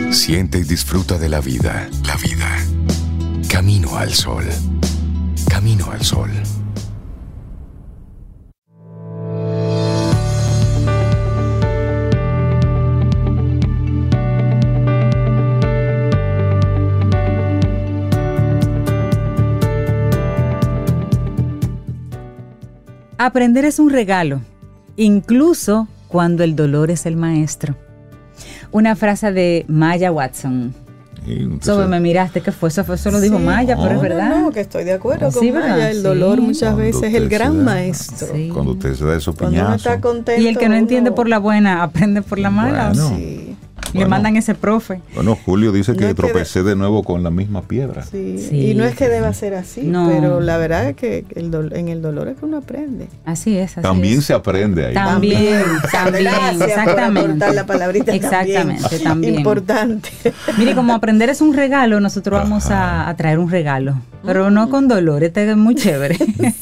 Siente y disfruta de la vida. La vida. Camino al sol. Camino al sol. Aprender es un regalo, incluso cuando el dolor es el maestro. Una frase de Maya Watson. Sobre me miraste, ¿qué fue? Eso lo dijo Maya, pero es verdad. No, que estoy de acuerdo con ¿verdad? Maya. El dolor muchas Cuando veces es el gran maestro. Sí. Cuando usted se da esos Cuando uno está piñazos. contento. Y el que no entiende por la buena, aprende por la mala. Bueno. Sí. Le mandan ese profe. Bueno, Julio dice No que es que tropecé de nuevo con la misma piedra. Sí. Sí. Y no es que deba ser así, No. pero la verdad es que en el dolor es que uno aprende. Así es. También es. se aprende ahí. También, Gracias por exactamente. aportar la palabrita Exactamente, también. Importante. Mire, como aprender es un regalo, nosotros vamos a traer un regalo, pero no con dolor, este es muy chévere.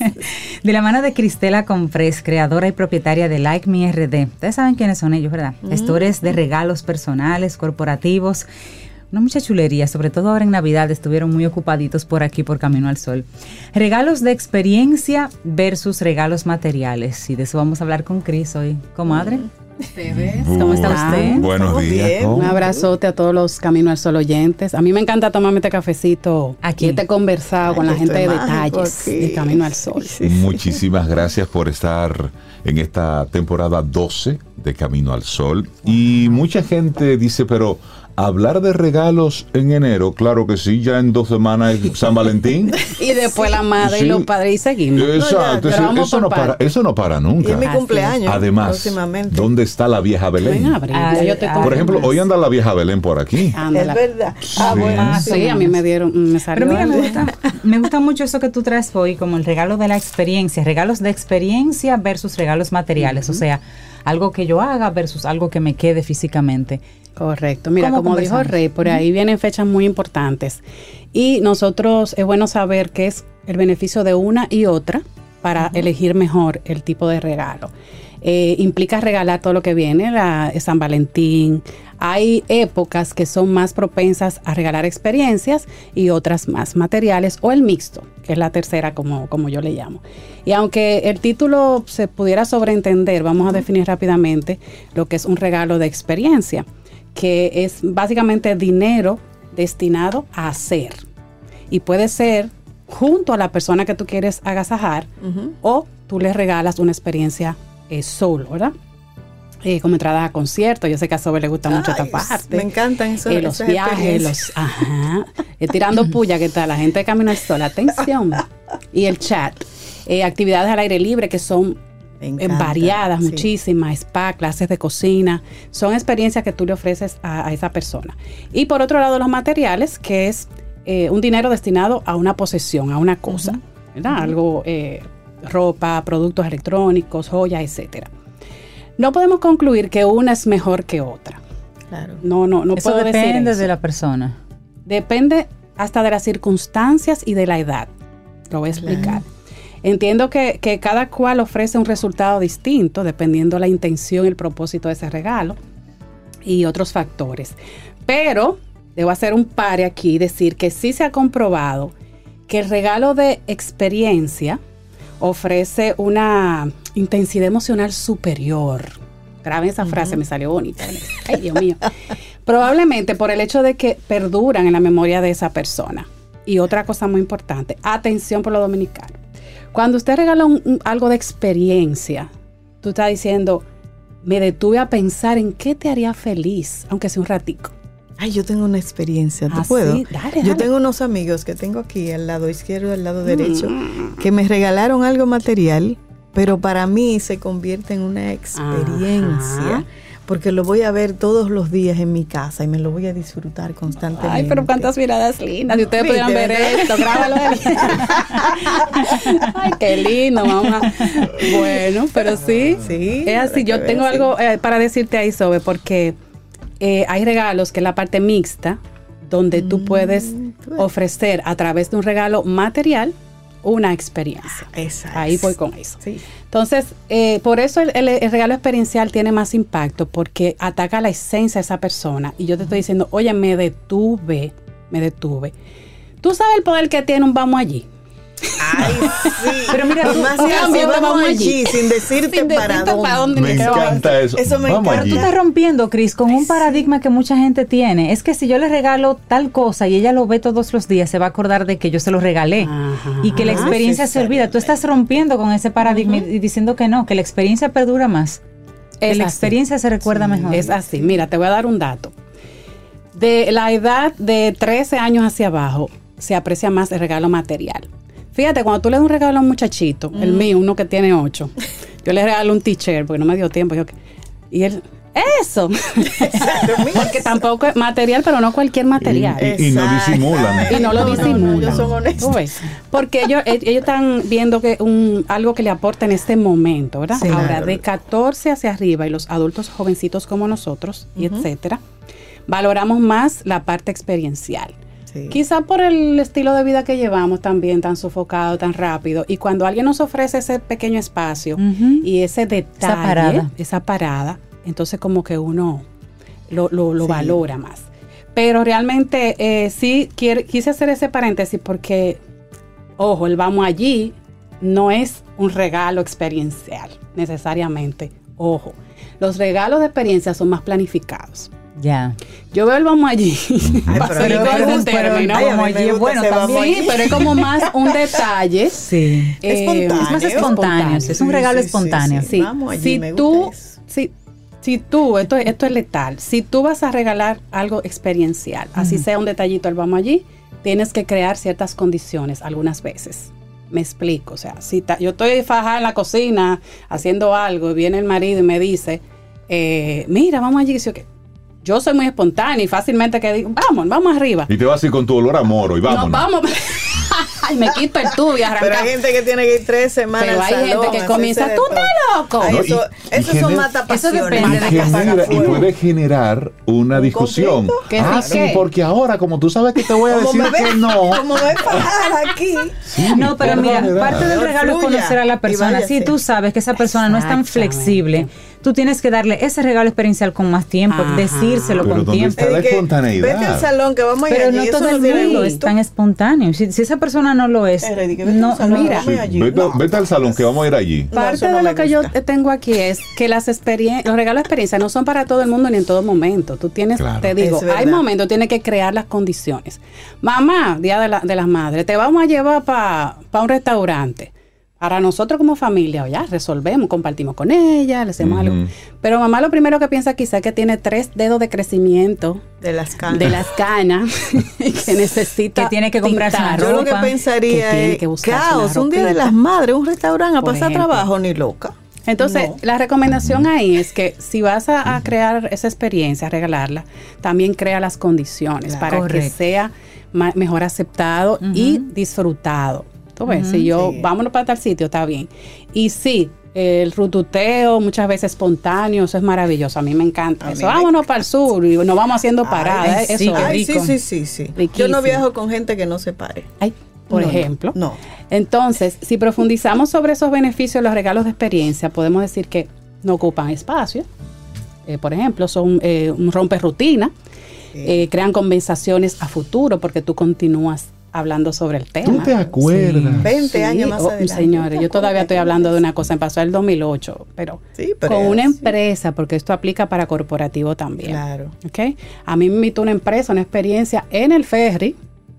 De la mano de Cristela Comprés, creadora y propietaria de Like Me RD. Ustedes saben quiénes son ellos, ¿verdad? Gestores de regalos personales, corporativos. Una mucha chulería, sobre todo ahora en Navidad, estuvieron muy ocupaditos por aquí, por Camino al Sol. Regalos de experiencia versus regalos materiales. Y de eso vamos a hablar con Cris hoy. Comadre. ¿Cómo está usted? Buenos Estamos días. bien. ¿Cómo? Un abrazote a todos los Camino al Sol oyentes. A mí me encanta tomarme este cafecito Aquí. y este conversado con la Ay, gente de esto es mágico detalles aquí. de Camino al Sol. Muchísimas gracias por estar en esta temporada 12 de Camino al Sol. Y mucha gente dice, pero hablar de regalos en enero, claro que sí, ya en 2 semanas es San Valentín. Y después la madre Sí. y los padres y seguimos. Exacto, Pero vamos eso por no para, partes. eso no para Y nunca. es mi cumpleaños. Además, próximamente. ¿dónde está la vieja Belén? En abril, ya yo te Por ejemplo, hoy anda la vieja Belén por aquí. Ándala. Es verdad. Ah, Sí. bueno. Sí, a mí me salió. Pero mira, algo. me gusta mucho eso que tú traes hoy, como el regalo de la experiencia, regalos de experiencia versus regalos materiales, o sea, algo que yo haga versus algo que me quede físicamente. Correcto. Mira, ¿Cómo como dijo conversamos? Rey, por ahí vienen fechas muy importantes. Y nosotros es bueno saber qué es el beneficio de una y otra para elegir mejor el tipo de regalo. Implica regalar todo lo que viene, San Valentín. Hay épocas que son más propensas a regalar experiencias y otras más materiales, o el mixto, que es la tercera como yo le llamo. Y aunque el título se pudiera sobreentender, vamos a definir rápidamente lo que es un regalo de experiencia, que es básicamente dinero destinado a hacer. Y puede ser junto a la persona que tú quieres agasajar, o tú le regalas una experiencia solo, ¿verdad? Como entrada a conciertos. Yo sé que a Sobe le gusta mucho esta parte. Me encantan esos, los esas viajes, tirando puya, ¿qué tal? La gente de Camino al Sol, atención. Y el chat. Actividades al aire libre que son Me encanta, variadas, sí. muchísimas, spa, clases de cocina, son experiencias que tú le ofreces a esa persona. Y por otro lado, los materiales, que es un dinero destinado a una posesión, a una cosa, ¿verdad? Algo, ropa, productos electrónicos, joyas, etcétera. No podemos concluir que una es mejor que otra. Claro. No Eso puedo decir depende eso. de la persona. Depende hasta de las circunstancias y de la edad. Lo voy a explicar. Entiendo que cada cual ofrece un resultado distinto dependiendo la intención y el propósito de ese regalo y otros factores. Pero debo hacer un pare aquí y decir que sí se ha comprobado que el regalo de experiencia ofrece una intensidad emocional superior. Graben esa frase, me salió bonita. Ay, Dios mío. Probablemente por el hecho de que perduran en la memoria de esa persona. Y otra cosa muy importante, atención por lo dominicano. Cuando usted regala algo de experiencia, tú estás diciendo, me detuve a pensar en qué te haría feliz, aunque sea un ratico. Ay, yo tengo una experiencia, ¿te Ah, puedo? sí, dale. Yo tengo unos amigos que tengo aquí, al lado izquierdo, al lado derecho, que me regalaron algo material, pero para mí se convierte en una experiencia, porque lo voy a ver todos los días en mi casa y me lo voy a disfrutar constantemente. Ay, pero cuántas miradas lindas. Si ustedes Viste, pudieran ver ¿verdad? esto, grábalo. Ay, qué lindo, mamá. Bueno, pero sí. Sí, Es así. Yo para que tengo veas, algo para decirte ahí, Sobe, porque hay regalos que es la parte mixta, donde tú puedes ofrecer a través de un regalo material una experiencia. Ahí voy con eso. Sí. Entonces, por eso el regalo experiencial tiene más impacto, porque ataca la esencia de esa persona. Y yo te estoy diciendo, oye, me detuve. ¿Tú sabes el poder que tiene un vamos allí? Ay, sí. Pero mira, y más vamos allí, sin decirte para dónde. Me encanta eso. Eso me Vamos encanta. allí. Tú estás rompiendo, Cris, con un paradigma que mucha gente tiene. Es que si yo le regalo tal cosa y ella lo ve todos los días, se va a acordar de que yo se lo regalé. Ajá. Y que la experiencia se olvida. Tú estás rompiendo con ese paradigma y diciendo que no, que la experiencia perdura más. Que la experiencia se recuerda mejor. Es así. Mira, te voy a dar un dato. De la edad de 13 años hacia abajo, se aprecia más el regalo material. Fíjate, cuando tú le das un regalo a un muchachito, el mío, uno que tiene 8, yo le regalo un t-shirt porque no me dio tiempo. Y él, eso. Porque tampoco es material, pero no cualquier material. Y no disimulan. Y no lo disimulan. Ellos son honestos. ¿Tú ves? Porque ellos están viendo que algo que le aporta en este momento, ¿verdad? Sí, ahora, claro. de 14 hacia arriba y los adultos jovencitos como nosotros, y etcétera, valoramos más la parte experiencial. Sí. Quizá por el estilo de vida que llevamos también, tan sofocado, tan rápido. Y cuando alguien nos ofrece ese pequeño espacio y ese detalle, esa parada, entonces como que uno lo valora más. Pero realmente sí quise hacer ese paréntesis porque, ojo, el vamos allí no es un regalo experiencial necesariamente. Ojo, los regalos de experiencia son más planificados. Ya. Yo veo el vamos allí. Ay, pero vamos allí es bueno también. Sí, pero es como más un detalle. Sí. Espontáneo. Es más espontáneo. Es un regalo espontáneo. Sí. Vamos allí, Si me tú, gusta eso. si tú, esto es letal, si tú vas a regalar algo experiencial, así sea un detallito el vamos allí, tienes que crear ciertas condiciones algunas veces. Me explico, o sea, si yo estoy fajada en la cocina haciendo algo y viene el marido y me dice, mira, vamos allí, yo soy muy espontánea y fácilmente que digo, vamos arriba. Y te vas a ir con tu olor a moro y vámonos. No, vamos. Ay, me quito el tubo y arrancar. Pero hay gente que tiene que ir 3 semanas Pero hay al salón, gente que comienza, tú estás loco. Ay, No, eso son matapasiones. eso depende de Y puede generar una discusión. conflicto? ¿Qué Ah, sí, sí, qué? porque ahora, como tú sabes que te voy a decir que no. Como me fajada aquí. Sí, No, pero por mira, generar. parte del regalo es Fluya conocer a la y persona. váyase. Si tú sabes que esa persona no es tan Exactamente. flexible, tú tienes que darle ese regalo experiencial con más tiempo, Ajá. decírselo Pero con ¿dónde tiempo. está la Es que, espontaneidad? Vete al salón que vamos a ir Pero allí, no eso todo el tiene mundo es gusto. tan espontáneo. Si esa persona no lo es, Vete no, al salón, mira, vamos a ir allí. Vete, No. vete al salón que vamos a ir allí. No, Parte eso no de me lo que yo gusta. tengo aquí es que los regalos de experiencia no son para todo el mundo ni en todo momento. Tú tienes, Claro. te digo, Es verdad. hay momentos, tienes que crear las condiciones. Mamá, Día de las Madres, te vamos a llevar para un restaurante. Para nosotros como familia, ya resolvemos, compartimos con ella, le hacemos algo. Pero mamá lo primero que piensa quizá que tiene 3 dedos de crecimiento De las canas. de las canas que necesita Que tiene que comprarse una tintar. Yo lo que ropa, pensaría que tiene es, que buscarse caos, una un día de ropita. las madres, un restaurante a Por pasar ejemplo. trabajo, ni loca. Entonces, No. la recomendación ahí es que si vas a crear esa experiencia, a regalarla, también crea las condiciones Claro. para que Correcto. sea mejor aceptado y disfrutado. ¿Tú ves? Si yo, Sí. vámonos para tal sitio, está bien. Y sí, el rututeo, muchas veces espontáneo, eso es maravilloso. A mí me encanta A mí eso. me vámonos para el sur y nos vamos haciendo Ay, paradas. sí, Eso qué es. Ay, rico. sí. Yo Riquísimo. no viajo con gente que no se pare. Ay, por No, ejemplo. No. Entonces, si profundizamos sobre esos beneficios de los regalos de experiencia, podemos decir que no ocupan espacio. Por ejemplo, son un rompe rutina, crean conversaciones a futuro porque tú continúas hablando sobre el tema. ¿Tú te acuerdas? 20 años más adelante. Señores, yo todavía estoy hablando de una cosa, me pasó en el 2008, pero, Sí, pero con es una así. empresa, porque esto aplica para corporativo también. Claro. ¿Ok? A mí me invitó una empresa, una experiencia en el ferry,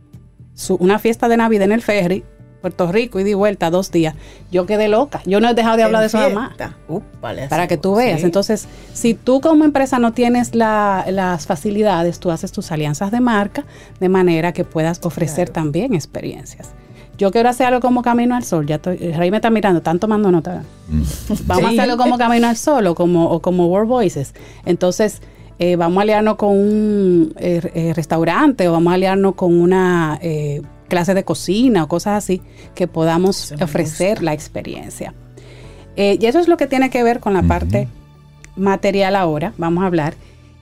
una fiesta de Navidad en el ferry, Puerto Rico, y di vuelta 2 días. Yo quedé loca. Yo no he dejado de hablar de eso jamás. Vale, Para que tú veas. Sí. Entonces, si tú como empresa no tienes las facilidades, tú haces tus alianzas de marca de manera que puedas ofrecer también experiencias. Yo quiero hacer algo como Camino al Sol. Ya estoy, Rey me está mirando, están tomando nota. Vamos a Sí. hacerlo como Camino al Sol o como World Voices. Entonces, vamos a aliarnos con un restaurante o vamos a aliarnos con una clase de cocina o cosas así que podamos ofrecer la experiencia. Y eso es lo que tiene que ver con la parte material ahora, vamos a hablar.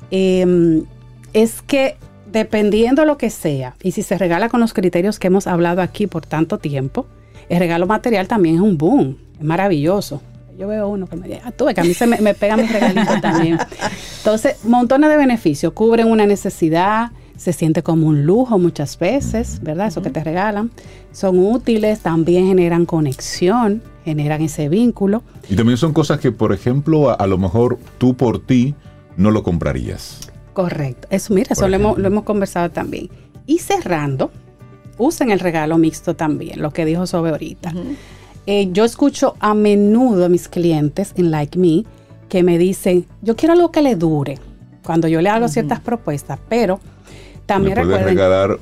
Es que dependiendo lo que sea, y si se regala con los criterios que hemos hablado aquí por tanto tiempo, El regalo material también es un boom, es maravilloso. Yo veo uno que me dice, tú ves que a mí se me pega mis regalitos también. Entonces, montones de beneficios, cubren una necesidad, se siente como un lujo muchas veces, ¿verdad? Eso que te regalan. Son útiles, también generan conexión, generan ese vínculo. Y también son cosas que, por ejemplo, a lo mejor tú por ti no lo comprarías. Correcto. Eso, mira, eso lo hemos conversado también. Y cerrando, usen el regalo mixto también, lo que dijo Sobe ahorita. Yo escucho a menudo a mis clientes en Like Me que me dicen, yo quiero algo que le dure, cuando yo le hago ciertas propuestas, pero también me puedes recuerden... regalar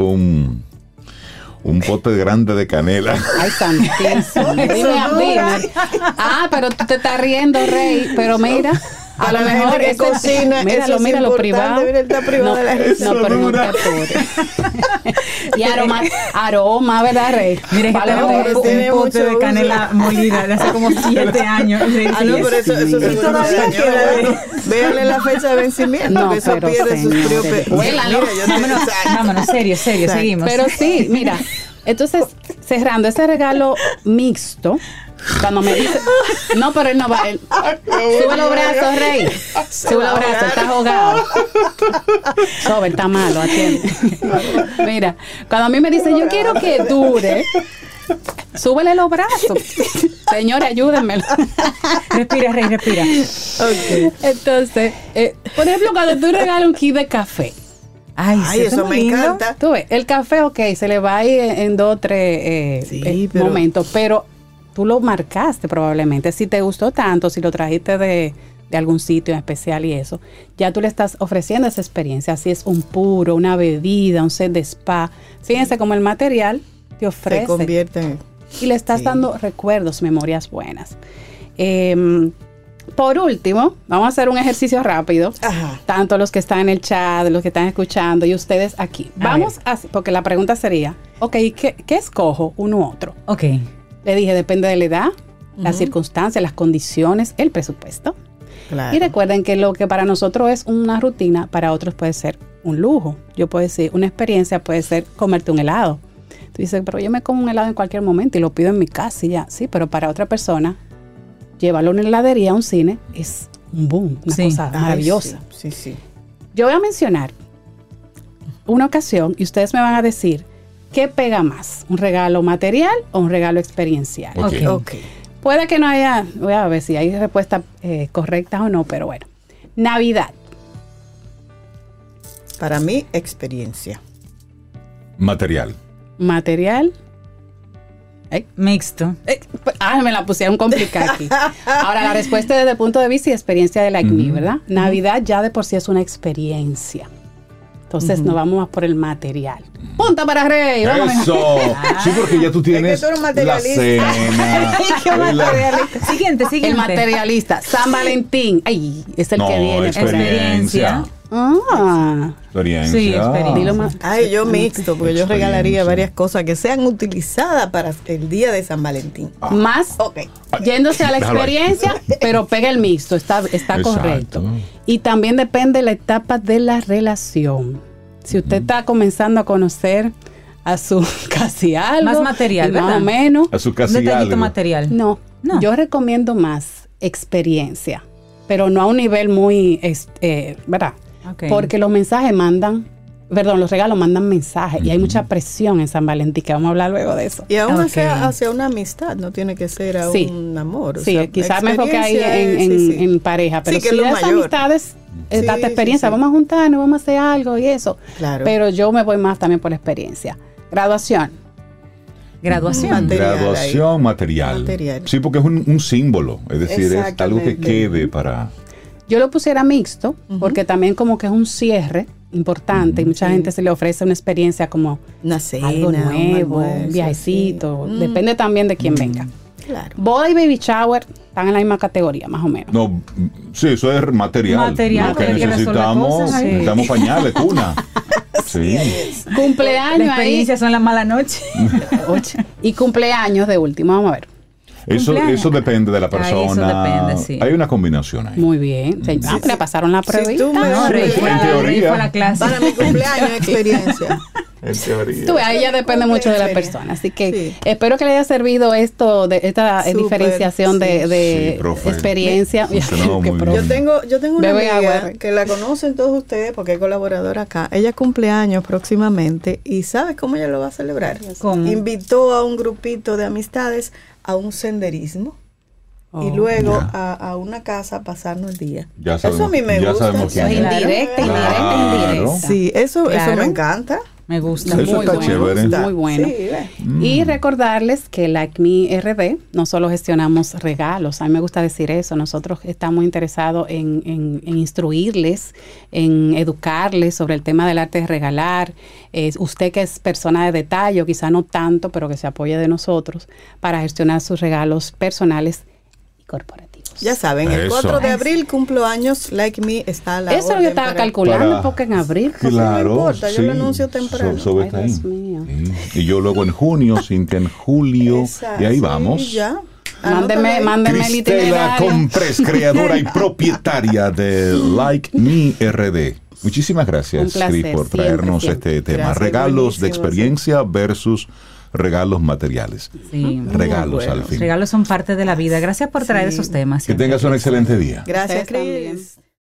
un pote grande de canela. Ay, santísimo. Dime. Pero tú te estás riendo, Rey. Pero mira, a lo mejor que cocina, mira lo privado. Mira, está privado de la risa. No, pero no te apures. Y aroma, ¿verdad, Rey? Mire que tenemos un pote de canela molida de hace como 7 años. No, pero eso todavía queda. Véanle la fecha de vencimiento, que eso pierde sus propios. Vámonos, serio, seguimos. Pero sí, mira, entonces, cerrando ese regalo mixto, cuando me dice, no, pero él no va, sube los brazos, Rey, sube los brazos, está ahogado. Sobe, está malo, atiende. Mira, cuando a mí me dicen, yo quiero que dure, súbele los brazos. Señores, ayúdenmelo. Respira, Rey, respira. Okay. Entonces, por ejemplo, cuando tú regalas un kit de café, Ay, eso me encanta. Tú ves, el café, se le va a ir en 2 o 3 momentos, pero tú lo marcaste probablemente. Si te gustó tanto, si lo trajiste de algún sitio en especial y eso, ya tú le estás ofreciendo esa experiencia. Si es un puro, una bebida, un set de spa. Fíjense cómo el material te ofrece. Se convierte. Y le estás dando recuerdos, memorias buenas. Por último, vamos a hacer un ejercicio rápido. Ajá. Tanto los que están en el chat, los que están escuchando y ustedes aquí. Porque la pregunta sería, ¿qué escojo uno u otro? Ok. Le dije, depende de la edad, las circunstancias, las condiciones, el presupuesto. Claro. Y recuerden que lo que para nosotros es una rutina, para otros puede ser un lujo. Yo puedo decir, una experiencia puede ser comerte un helado. Tú dices, pero yo me como un helado en cualquier momento y lo pido en mi casa y ya. Sí, pero para otra persona, llevarlo a una heladería, a un cine, es un boom, una cosa maravillosa. Sí. Yo voy a mencionar una ocasión y ustedes me van a decir qué pega más, un regalo material o un regalo experiencial. Okay. Puede que no haya, voy a ver si hay respuestas correctas o no, pero bueno. Navidad. Para mí, experiencia. Material. Mixto. Me la pusieron complicada aquí. Ahora, la respuesta desde el punto de vista y experiencia de Like Me, ¿verdad? Navidad ya de por sí es una experiencia. Entonces nos vamos más por el material. ¡Punta para Rey! ¡Vamos! ¡Eso! Sí, porque ya tú tienes tú eres la cena. Siguiente. El materialista. San Valentín. Ay, es el que viene. Experiencia. Experiencia. Sí, experiencia. Ay, yo mixto, porque yo regalaría varias cosas que sean utilizadas para el día de San Valentín. Más, yéndose a la experiencia, pero pega el mixto, está correcto. Y también depende de la etapa de la relación. Si usted está comenzando a conocer a su casi algo. Más material, ¿verdad? Más o menos. A su casi un detallito algo. material. No, yo recomiendo más experiencia, pero no a un nivel muy, ¿verdad? Okay. Porque los mensajes los regalos mandan mensajes y hay mucha presión en San Valentín, que vamos a hablar luego de eso. Y aún sea hacia una amistad, no tiene que ser a un amor. Sí, quizás me enfoque ahí en pareja, pero si las amistades, date experiencia, vamos a juntarnos, vamos a hacer algo y eso. Claro. Pero yo me voy más también por la experiencia. Graduación. Material. Sí, porque es un símbolo, es decir, es algo que quede para... Yo lo pusiera mixto, porque también como que es un cierre importante y mucha gente se le ofrece una experiencia como una cena, algo nuevo, un viajecito, depende también de quién venga. Claro. Boda y baby shower están en la misma categoría, más o menos. No, sí, eso es material. Lo que necesitamos pañales, cuna. Sí. Cumpleaños. La experiencia son las malas noches. Y cumpleaños de último, vamos a ver. Eso depende de la persona. Eso depende, sí. Hay una combinación ahí. Muy bien. Le pasaron la pruebita. Si tú me en teoría. Fue a la clase. Para mi cumpleaños, experiencia. En teoría. Tú ves, ahí ya depende mucho de la persona. Así que espero que le haya servido esto, de esta diferenciación de experiencia. Yo tengo una amiga que la conocen todos ustedes porque es colaboradora acá. Ella cumple años próximamente y ¿sabes cómo ella lo va a celebrar? ¿Cómo? Invitó a un grupito de amistades a un senderismo. Y luego a una casa a pasarnos el día. Eso a mí me gusta. Indirecta. Sí, eso me encanta. Me gusta. Eso está chévere. Muy bueno. Sí, y recordarles que Like Me RD no solo gestionamos regalos, a mí me gusta decir eso, nosotros estamos interesados en instruirles, en educarles sobre el tema del arte de regalar. Usted que es persona de detalle, o quizá no tanto, pero que se apoye de nosotros para gestionar sus regalos personales corporativos. Ya saben, el 4 de abril cumplo años, Like Me está a la Eso yo estaba calculando, porque en abril. Claro, no importa, yo lo anuncio temprano. Dios mío. Y yo luego en junio, Cintia en julio, y ahí vamos. Ya. Mándeme el itinerario. Cristela Comprés, creadora y propietaria de Like Me RD. Muchísimas gracias, Cris, por traernos este tema. Gracias, regalos de experiencia versus regalos materiales. Sí, regalos al fin. Los regalos son parte de la vida. Gracias por traer esos temas. Que tengas un excelente día. Gracias, Cris.